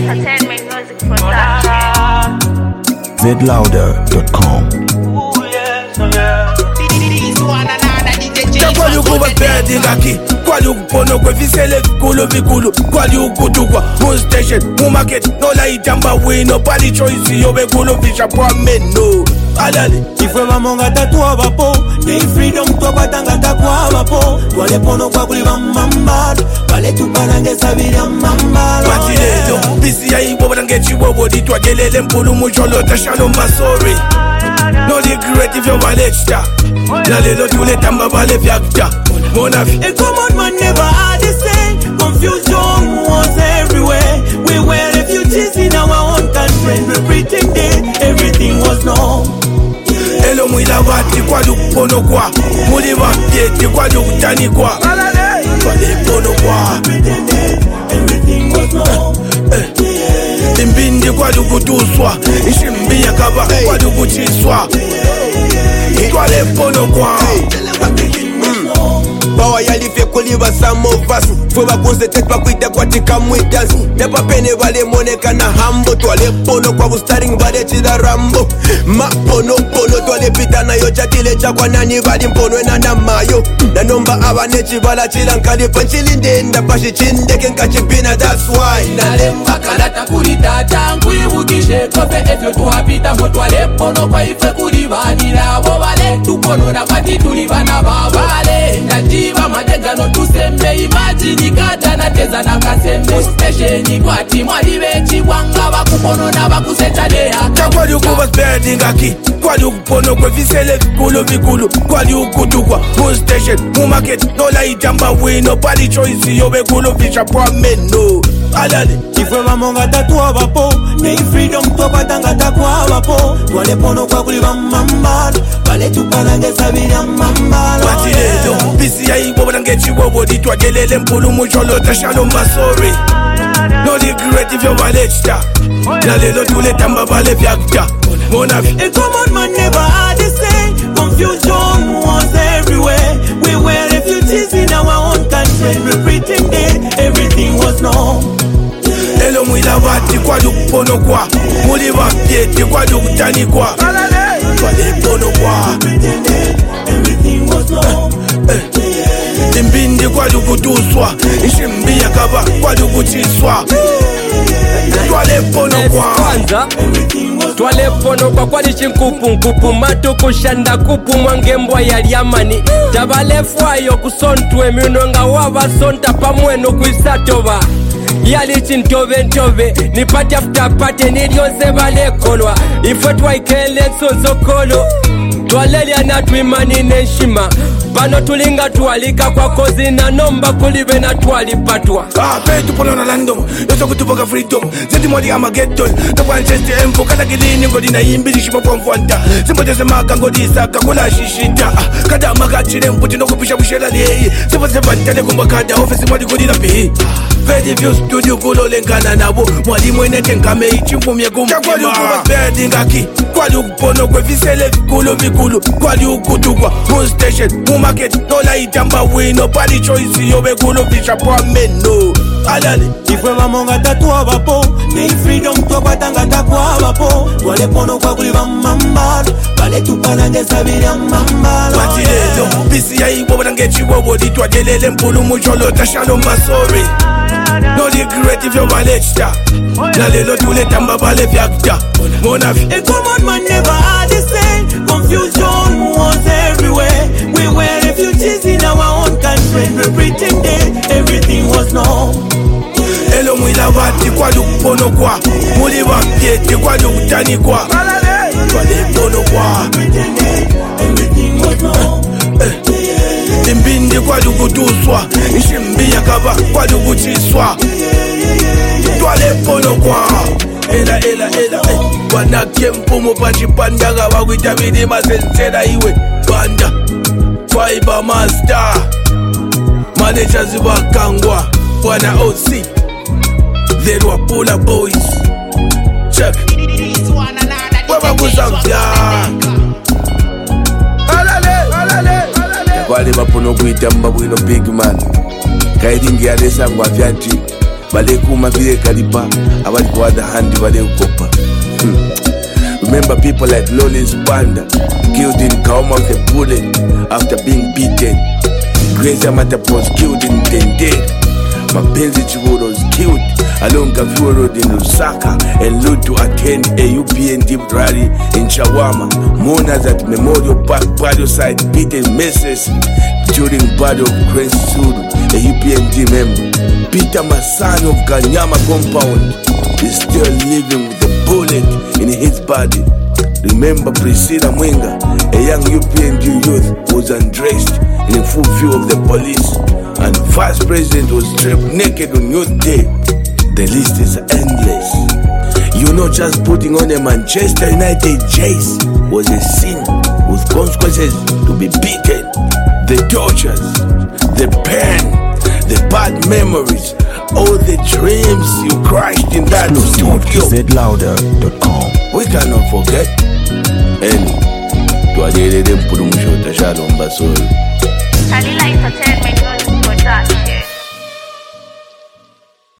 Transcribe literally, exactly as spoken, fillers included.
Entertainment Music Production. Z louder dot com. Kwali ukuba bedi ngaki kwali ukupono kwefisele vikulu vikulu kwali ukutukwa mu station mu market no la itamba wino pali choice yobe kulo fisha kwa meno alale ifwe mamonga tatua bapo ne freedom to batanga takwa bapo wale pono kwa kuli mamba wale tuparange sabira mamba batile bisi ya ibo batange chibobo ditwagelele mpulu mujolo tashalo masori no regret if you manage that nalelo tule tamba bale vyakta mona fi a common man never had the same confusion was everywhere we were refugees in our own country and we pretended everything was normal. Elo mwila vati kwa lupono kwa muli vapieti kwa lukutani kwa kwa lupono kwa imbindi kwa lukutuswa ishimbiya kaba kwa lukuchiswa kwa lupono kwa Bawa yalifye kuliba some of us Fwe bakonsentrate bakwita kwa tika mwidance Nepa pene vale moneka na hambo Twale pono kwa bustaring vale chida rambo Ma pono pono twale pita na yo chatile chakwa nani vali mpono ena na mayo Na nomba abane chivala chilankali panchilinde Nda pashi chindeke nka chipina that's why Nalemba kalata kuli tata Nkuyibukishe kofe efyo tuwapita Motwale pono kwa ife kulivanila Wovale tupono na pati tulivana babale Najiva madegano tusembe Imagine kata na teza na kasembe Stesheni kwa timwali vechi Wanga wakupono na wakusecha deya Kwali ukuba bedi ngaki kwali ukupono kwefisele vikulu vikulu kwali ukutukwa mu station mu market no la itamba wino pali choice yobe kulo fisha kwa meno alale ifwe mamonga tatua bapo ne freedom to batanga takwa bapo wale pono kwa kuli mamba wale tuparange sabira mamba batile bisi ya ibo batange chibobo ditwagelele mpulu mujolo tashalo masori no regret if you manage that nalelo tule tamba bale vyakta mona fi a common man never had the same confusion was everywhere we were refugees in our own country and we pretended everything was normal. Elo mwila vati kwa lupono kwa muli vapieti kwa lukutani kwa kwa lupono kwa everything was normal. imbindi kwa lukutuswa ishimbiya kaba kwa lukuchiswa kwa lupono kwa twale pono kwa kwali chinkupu nkupu matu kushanda kupu mwangembwa yali amani tabalefwayo kusontwe minonga wabasonta pamweno kuisatoba yali chintove ntove ni pati after pati nilionse balekolwa ifwe twaikele sozokolo twalelia na twimani neshima pano tulinga tualika kwa kozi na nomba kulibe na tualipatwa ah petu pono na landom yoso kutupoka freedom zeti mwadi ama geton tokwa ncheste empo kata kilini ngodi na imbili shipo kwa mfwanta simpote semaka ngodi isaka kula shishita kada maka chile mputi no kupisha bushela liye simpote sefatane kumba kada ofisi mwadi kodi na pihi Vedi view studio kulo lengana nabo mwadi mwene tenkame ichimpu mye kumpima kwali ukuba bedi ngaki kwali ukupono kwefisele vikulu vikulu kwali ukutukwa mu station mu market no la itamba wino pali choice yobe kulo fisha kwa meno alale ifwe mamonga tatua bapo ne freedom to batanga takwa bapo wale pono kwa kuli mamba wale tuparange sabira mamba batile bisi ya ibo batange chibobo ditwagelele mpulu mujolo tashalo masori no regret if you manage that nalelo tule tamba bale vyakta mona fi a common man never had the same confusion was everywhere we were refugees in our own country and we pretended everything was normal. Elo mwila vati kwa lupono kwa muli vapieti kwa lukutani kwa kwa lupono kwa everything was normal. imbindi kwa lukutuswa ishimbiya kaba kwa lukuchiswa kwa lupono kwa ela ela ela wanake mpumo pachipandaga wakuitabidi masensera iwe banda Fiber Master managers wakangwa wana O C Zerwa Pula Boys check Baba kuzamvya alale alale Kwali bapono kuitamba bwino big man Kaidingi alesa ngwa vyanti bale kuma vile kalipa abali kwa other hand bale ukopa. hmm. Remember people like Lawrence Banda, killed in Kaoma with a bullet after being beaten. Grace Amata was killed in Tende. Mapenzi Chiburo was killed along Kafuo Road in Lusaka and Lud to attend a U P N D rally in Chawama. Mourners at Memorial Park Battle site beaten messes during Battle of Grand Sud, a U P N D member. Peter Masani of Ganyama compound is still living with a bullet in his body. Remember Priscilla Mwenga, a young U P N D youth, was undressed in full view of the police, and Vice President was stripped naked on Youth Day. The list is endless. You know, just putting on a Manchester United jersey was a sin with consequences to be beaten. The tortures, the pain, the bad memories, all the dreams you crushed in that studio. Z Louder dot com. We cannot forget. And to adhere them put them short a shadow on Basol. Kalila Entertainment.